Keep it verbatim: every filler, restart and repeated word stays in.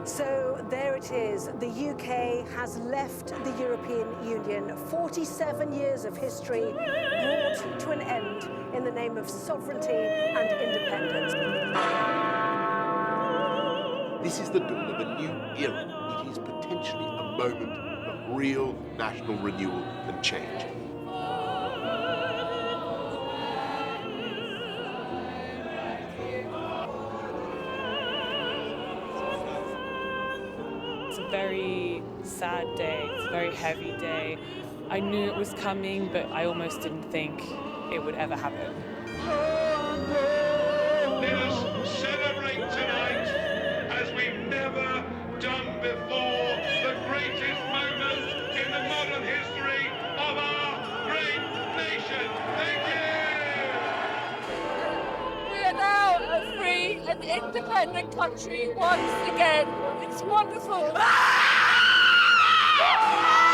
So there it is. The U K has left the European Union. forty-seven years of history brought to an end in the name of sovereignty and independence. This is the dawn of a new era. It is potentially a moment of real national renewal and change. It's a very sad day, it's a very heavy day. I knew it was coming, but I almost didn't think it would ever happen. Let us celebrate tonight as we've never done before, the greatest moment in the modern history of our great nation. Thank you! We are now a free and independent country once again. It's wonderful.